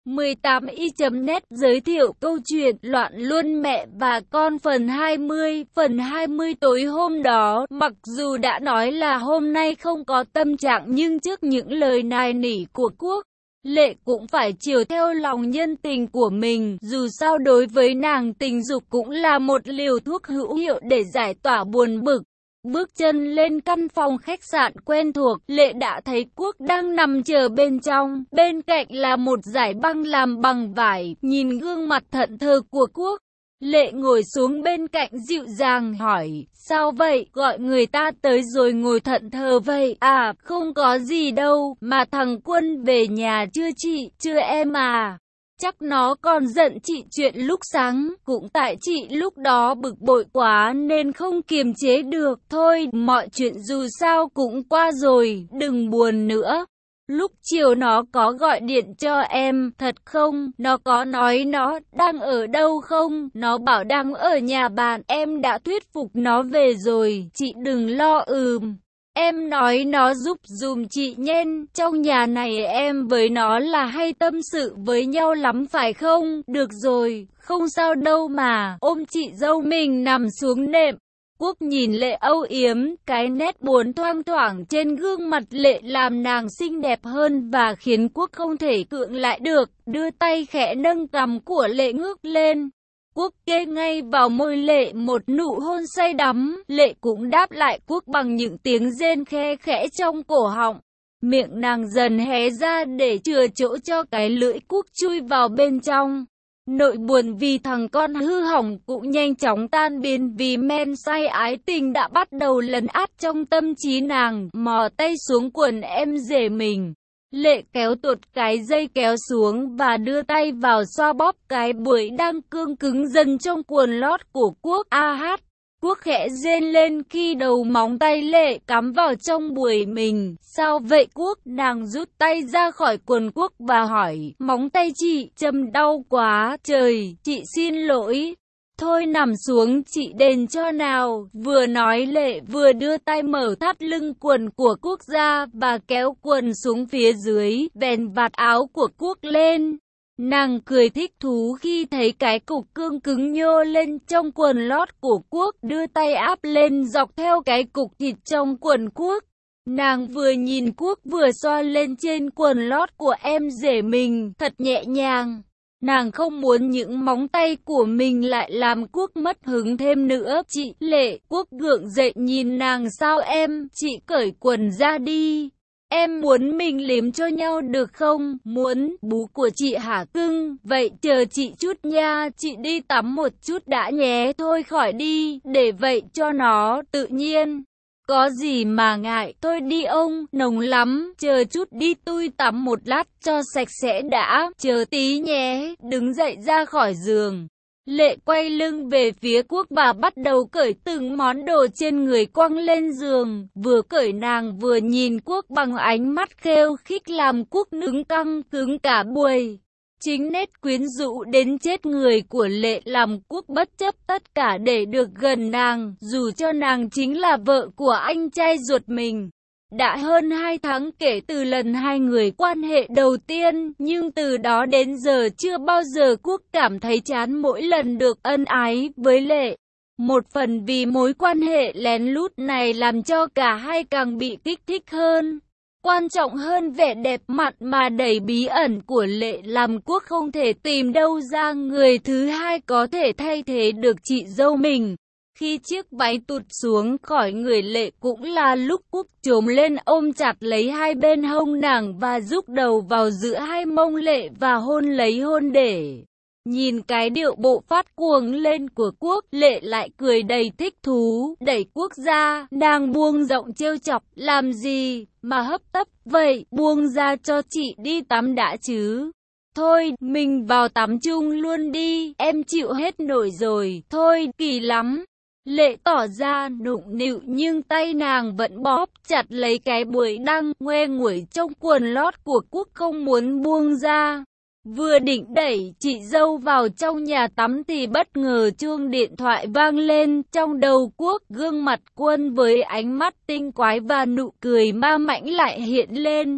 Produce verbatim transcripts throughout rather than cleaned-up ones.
mười tám y chấm net giới thiệu câu chuyện Loạn Luân Mẹ và Con phần hai mươi. Phần hai mươi tối hôm đó, mặc dù đã nói là hôm nay không có tâm trạng nhưng trước những lời nài nỉ của Quốc, Lệ cũng phải chiều theo lòng nhân tình của mình. Dù sao đối với nàng tình dục cũng là một liều thuốc hữu hiệu để giải tỏa buồn bực. Bước chân lên căn phòng khách sạn quen thuộc, Lệ đã thấy Quốc đang nằm chờ bên trong. Bên cạnh là một dải băng làm bằng vải. Nhìn gương mặt thẫn thờ của Quốc, Lệ ngồi xuống bên cạnh dịu dàng hỏi, sao vậy, gọi người ta tới rồi ngồi thẫn thờ vậy? À, không có gì đâu, mà thằng Quân về nhà chưa chị? Chưa em à. Chắc nó còn giận chị chuyện lúc sáng, cũng tại chị lúc đó bực bội quá nên không kiềm chế được. Thôi, mọi chuyện dù sao cũng qua rồi, đừng buồn nữa. Lúc chiều nó có gọi điện cho em, thật không? Nó có nói nó đang ở đâu không? Nó bảo đang ở nhà bạn, em đã thuyết phục nó về rồi, chị đừng lo. Ừm. Em nói nó giúp dùm chị nhen, trong nhà này em với nó là hay tâm sự với nhau lắm phải không? Được rồi, không sao đâu mà, ôm chị dâu mình nằm xuống nệm. Quốc nhìn Lệ âu yếm, cái nét buồn thoang thoảng trên gương mặt Lệ làm nàng xinh đẹp hơn và khiến Quốc không thể cưỡng lại được, đưa tay khẽ nâng cằm của Lệ ngước lên. Quốc kê ngay vào môi Lệ một nụ hôn say đắm, Lệ cũng đáp lại Quốc bằng những tiếng rên khe khẽ trong cổ họng. Miệng nàng dần hé ra để chừa chỗ cho cái lưỡi Quốc chui vào bên trong. Nỗi buồn vì thằng con hư hỏng cũng nhanh chóng tan biến vì men say ái tình đã bắt đầu lấn át trong tâm trí nàng, mò tay xuống quần em rể mình. Lệ kéo tuột cái dây kéo xuống và đưa tay vào xoa bóp cái bụi đang cương cứng dần trong quần lót của Quốc. A hát. Quốc khẽ rên lên khi đầu móng tay Lệ cắm vào trong bụi mình. Sao vậy Quốc? Nàng rút tay ra khỏi quần Quốc và hỏi, móng tay chị châm đau quá. Trời, chị xin lỗi. Thôi nằm xuống chị đền cho nào. Vừa nói Lệ vừa đưa tay mở thắt lưng quần của Quốc ra và kéo quần xuống phía dưới, vén vạt áo của Quốc lên. Nàng cười thích thú khi thấy cái cục cương cứng nhô lên trong quần lót của Quốc, đưa tay áp lên dọc theo cái cục thịt trong quần Quốc. Nàng vừa nhìn Quốc vừa xoa lên trên quần lót của em rể mình, thật nhẹ nhàng. Nàng không muốn những móng tay của mình lại làm Quốc mất hứng thêm nữa. Chị Lệ. Quốc gượng dậy nhìn nàng, sao em? Chị cởi quần ra đi. Em muốn mình liếm cho nhau được không? Muốn. Bú của chị hả cưng? Vậy chờ chị chút nha, chị đi tắm một chút đã nhé. Thôi khỏi đi, để vậy cho nó tự nhiên. Có gì mà ngại, thôi đi ông, nồng lắm, chờ chút đi tui tắm một lát cho sạch sẽ đã, chờ tí nhé. Đứng dậy ra khỏi giường, Lệ quay lưng về phía Quốc và bắt đầu cởi từng món đồ trên người quăng lên giường. Vừa cởi nàng vừa nhìn Quốc bằng ánh mắt khêu khích làm Quốc nứng căng cứng cả buổi. Chính nét quyến rũ đến chết người của Lệ làm Quốc bất chấp tất cả để được gần nàng, dù cho nàng chính là vợ của anh trai ruột mình. Đã hơn hai tháng kể từ lần hai người quan hệ đầu tiên, nhưng từ đó đến giờ chưa bao giờ Quốc cảm thấy chán mỗi lần được ân ái với Lệ. Một phần vì mối quan hệ lén lút này làm cho cả hai càng bị kích thích hơn. Quan trọng hơn, vẻ đẹp mặn mà đầy bí ẩn của Lệ làm Quốc không thể tìm đâu ra người thứ hai có thể thay thế được chị dâu mình. Khi chiếc váy tụt xuống khỏi người Lệ cũng là lúc Quốc trồm lên ôm chặt lấy hai bên hông nàng và rúc đầu vào giữa hai mông Lệ và hôn lấy hôn để. Nhìn cái điệu bộ phát cuồng lên của Quốc, Lệ lại cười đầy thích thú, đẩy Quốc ra, nàng buông giọng trêu chọc, làm gì mà hấp tấp vậy, buông ra cho chị đi tắm đã chứ. Thôi, mình vào tắm chung luôn đi, em chịu hết nổi rồi, thôi, kỳ lắm. Lệ tỏ ra nũng nịu nhưng tay nàng vẫn bóp chặt lấy cái bụi đang ngoe nguẩy trong quần lót của Quốc không muốn buông ra. Vừa định đẩy chị dâu vào trong nhà tắm thì bất ngờ chuông điện thoại vang lên. Trong đầu Quốc, gương mặt Quân với ánh mắt tinh quái và nụ cười ma mãnh lại hiện lên.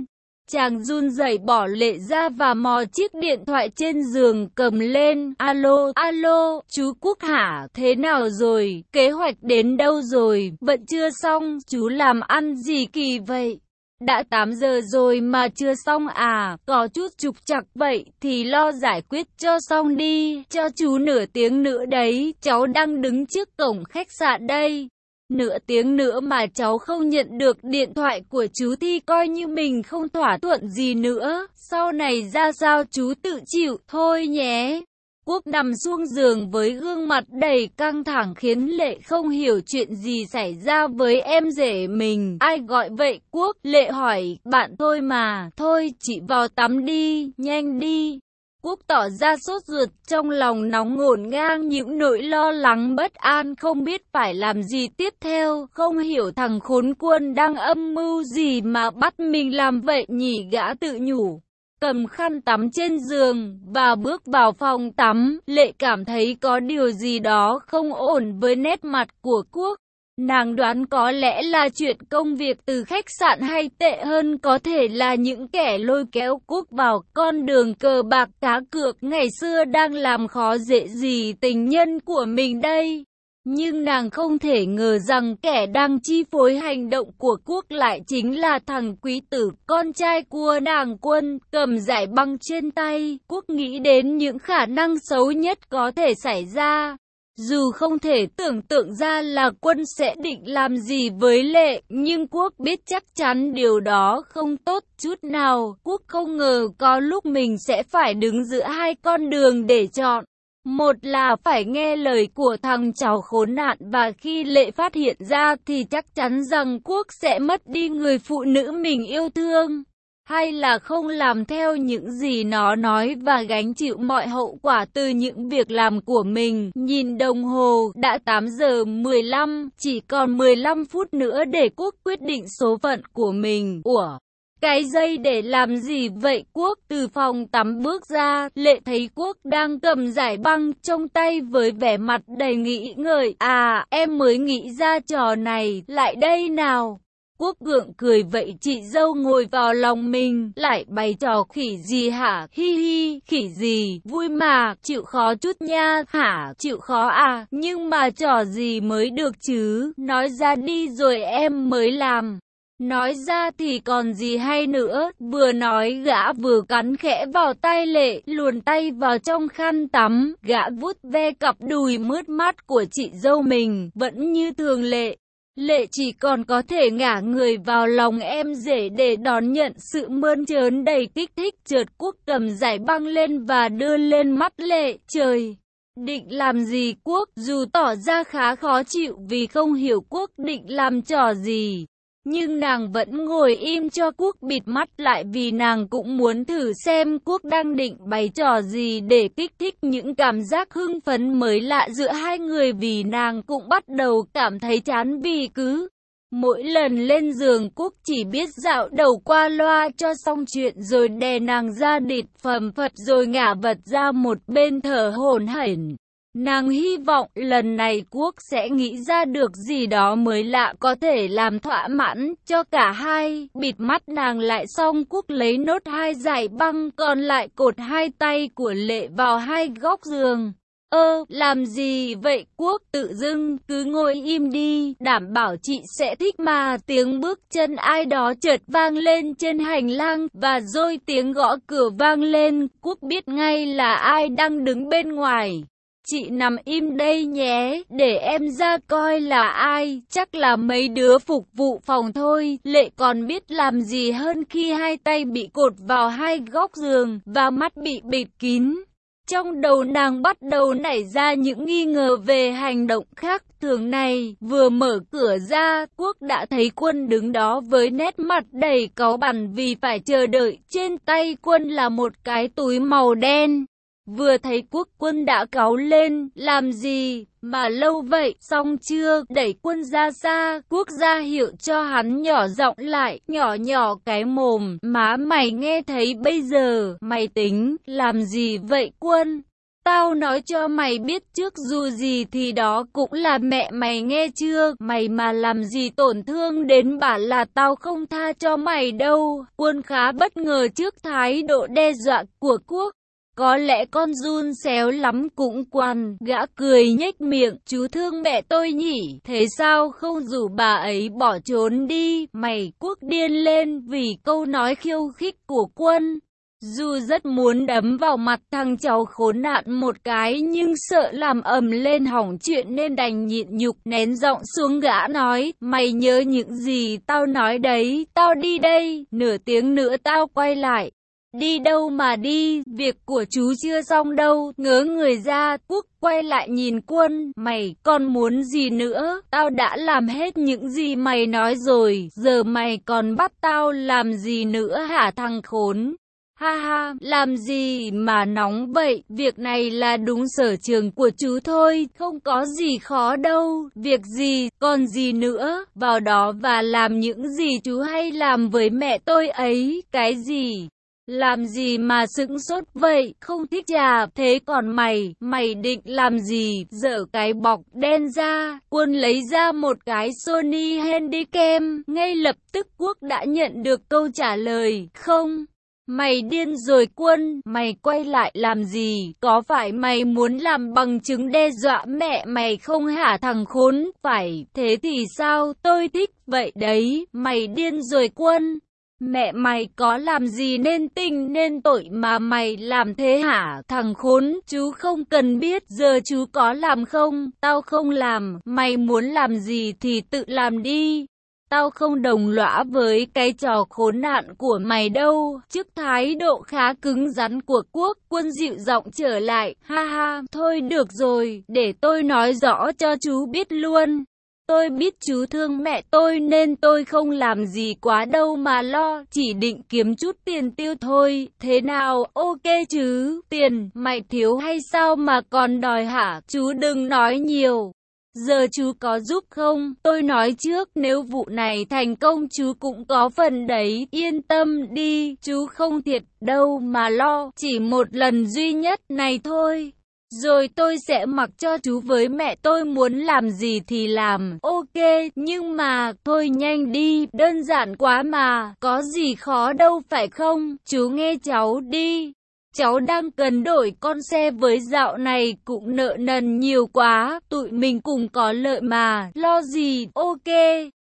Chàng run rẩy bỏ lệ ra và mò chiếc điện thoại trên giường cầm lên. Alo, alo, chú Quốc hả? Thế nào rồi? Kế hoạch đến đâu rồi? Vẫn chưa xong, chú làm ăn gì kỳ vậy? Đã tám giờ rồi mà chưa xong à? Có chút trục trặc vậy thì lo giải quyết cho xong đi, cho chú nửa tiếng nữa đấy, cháu đang đứng trước cổng khách sạn đây. Nửa tiếng nữa mà cháu không nhận được điện thoại của chú thì coi như mình không thỏa thuận gì nữa, sau này ra sao chú tự chịu thôi nhé. Quốc nằm xuống giường với gương mặt đầy căng thẳng khiến Lệ không hiểu chuyện gì xảy ra với em rể mình. Ai gọi vậy Quốc? Lệ hỏi. Bạn thôi mà. Thôi chị vào tắm đi, nhanh đi. Quốc tỏ ra sốt ruột, trong lòng nóng ngổn ngang những nỗi lo lắng bất an không biết phải làm gì tiếp theo, không hiểu thằng khốn quân đang âm mưu gì mà bắt mình làm vậy nhỉ, gã tự nhủ. Cầm khăn tắm trên giường và bước vào phòng tắm, Lệ cảm thấy có điều gì đó không ổn với nét mặt của Quốc. Nàng đoán có lẽ là chuyện công việc từ khách sạn hay tệ hơn có thể là những kẻ lôi kéo Quốc vào con đường cờ bạc cá cược ngày xưa đang làm khó dễ gì tình nhân của mình đây. Nhưng nàng không thể ngờ rằng kẻ đang chi phối hành động của Quốc lại chính là thằng Quý Tử, con trai của nàng Quân, cầm giải băng trên tay. Quốc nghĩ đến những khả năng xấu nhất có thể xảy ra. Dù không thể tưởng tượng ra là Quân sẽ định làm gì với Lệ, nhưng Quốc biết chắc chắn điều đó không tốt chút nào. Quốc không ngờ có lúc mình sẽ phải đứng giữa hai con đường để chọn. Một là phải nghe lời của thằng cháu khốn nạn và khi Lệ phát hiện ra thì chắc chắn rằng Quốc sẽ mất đi người phụ nữ mình yêu thương. Hay là không làm theo những gì nó nói và gánh chịu mọi hậu quả từ những việc làm của mình. Nhìn đồng hồ, đã tám giờ mười lăm, chỉ còn mười lăm phút nữa để Quốc quyết định số phận của mình. Ủa? Cái dây để làm gì vậy Quốc? Từ phòng tắm bước ra, Lệ thấy Quốc đang cầm giải băng trong tay với vẻ mặt đầy nghĩ ngợi. À, em mới nghĩ ra trò này, lại đây nào. Quốc gượng cười. Vậy chị dâu ngồi vào lòng mình, lại bày trò khỉ gì hả? Hi hi, khỉ gì, vui mà, chịu khó chút nha, hả? Chịu khó à, nhưng mà trò gì mới được chứ, nói ra đi rồi em mới làm. Nói ra thì còn gì hay nữa, vừa nói gã vừa cắn khẽ vào tay Lệ, luồn tay vào trong khăn tắm, gã vuốt ve cặp đùi mướt mát của chị dâu mình, vẫn như thường lệ. Lệ chỉ còn có thể ngả người vào lòng em rể để đón nhận sự mơn trớn đầy kích thích. Chợt Quốc cầm giải băng lên và đưa lên mắt Lệ. Trời! Định làm gì Quốc? Dù tỏ ra khá khó chịu vì không hiểu Quốc định làm trò gì, nhưng nàng vẫn ngồi im cho Quốc bịt mắt lại vì nàng cũng muốn thử xem Quốc đang định bày trò gì để kích thích những cảm giác hưng phấn mới lạ giữa hai người, vì nàng cũng bắt đầu cảm thấy chán vì cứ mỗi lần lên giường Quốc chỉ biết dạo đầu qua loa cho xong chuyện rồi đè nàng ra địt phầm phật rồi ngả vật ra một bên thở hổn hển. Nàng hy vọng lần này Quốc sẽ nghĩ ra được gì đó mới lạ có thể làm thỏa mãn cho cả hai. Bịt mắt nàng lại xong, Quốc lấy nốt hai giải băng còn lại cột hai tay của Lệ vào hai góc giường. Ơ, làm gì vậy Quốc? Tự dưng, cứ ngồi im đi, đảm bảo chị sẽ thích mà. Tiếng bước chân ai đó chợt vang lên trên hành lang, và rồi tiếng gõ cửa vang lên. Quốc biết ngay là ai đang đứng bên ngoài. Chị nằm im đây nhé, để em ra coi là ai, chắc là mấy đứa phục vụ phòng thôi. Lệ còn biết làm gì hơn khi hai tay bị cột vào hai góc giường, và mắt bị bịt kín. Trong đầu nàng bắt đầu nảy ra những nghi ngờ về hành động khác thường này. Vừa mở cửa ra, Quốc đã thấy Quân đứng đó với nét mặt đầy cáu bẳn vì phải chờ đợi. Trên tay Quân là một cái túi màu đen. Vừa thấy Quốc, Quân đã cáu lên. Làm gì mà lâu vậy, xong chưa? Đẩy Quân ra xa. Quốc ra hiệu cho hắn nhỏ giọng lại, nhỏ nhỏ cái mồm. Má mày nghe thấy bây giờ, mày tính làm gì vậy Quân? Tao nói cho mày biết trước, dù gì thì đó cũng là mẹ mày, nghe chưa? Mày mà làm gì tổn thương đến bà là tao không tha cho mày đâu. Quân khá bất ngờ trước thái độ đe dọa của Quốc. Có lẽ con run xéo lắm cũng quan, gã cười nhếch miệng, chú thương mẹ tôi nhỉ, thế sao không rủ bà ấy bỏ trốn đi? Mày! Quốc điên lên vì câu nói khiêu khích của Quân. Dù rất muốn đấm vào mặt thằng cháu khốn nạn một cái nhưng sợ làm ầm lên hỏng chuyện nên đành nhịn nhục nén giọng xuống. Gã nói, mày nhớ những gì tao nói đấy, tao đi đây, nửa tiếng nữa tao quay lại. Đi đâu mà đi, việc của chú chưa xong đâu. Ngớ người ra, Quốc quay lại nhìn Quân, mày còn muốn gì nữa? Tao đã làm hết những gì mày nói rồi, giờ mày còn bắt tao làm gì nữa hả thằng khốn? Ha ha, làm gì mà nóng vậy, việc này là đúng sở trường của chú thôi, không có gì khó đâu, việc gì, còn gì nữa, vào đó và làm những gì chú hay làm với mẹ tôi ấy. Cái gì? Làm gì mà sững sốt vậy, không thích à? Thế còn mày, mày định làm gì? Dở cái bọc đen ra. Quân lấy ra một cái Sony Handycam, ngay lập tức Quốc đã nhận được câu trả lời, không. Mày điên rồi Quân, mày quay lại làm gì? Có phải mày muốn làm bằng chứng đe dọa mẹ mày không hả thằng khốn? Phải, thế thì sao? Tôi thích vậy đấy, mày điên rồi Quân. Mẹ mày có làm gì nên tình nên tội mà mày làm thế hả thằng khốn? Chú không cần biết, giờ chú có làm không? Tao không làm, mày muốn làm gì thì tự làm đi. Tao không đồng lõa với cái trò khốn nạn của mày đâu. Trước thái độ khá cứng rắn của Quốc, Quân dịu giọng trở lại, ha ha, thôi được rồi, để tôi nói rõ cho chú biết luôn. Tôi biết chú thương mẹ tôi nên tôi không làm gì quá đâu mà lo, chỉ định kiếm chút tiền tiêu thôi, thế nào, ok chứ? Tiền, mày thiếu hay sao mà còn đòi hả? Chú đừng nói nhiều. Giờ chú có giúp không? Tôi nói trước, nếu vụ này thành công chú cũng có phần đấy, yên tâm đi, chú không thiệt đâu mà lo, chỉ một lần duy nhất này thôi. Rồi tôi sẽ mặc cho chú với mẹ tôi muốn làm gì thì làm, ok, nhưng mà, thôi nhanh đi, đơn giản quá mà, có gì khó đâu phải không? Chú nghe cháu đi. Cháu đang cần đổi con xe với dạo này cũng nợ nần nhiều quá, tụi mình cùng có lợi mà, lo gì, ok.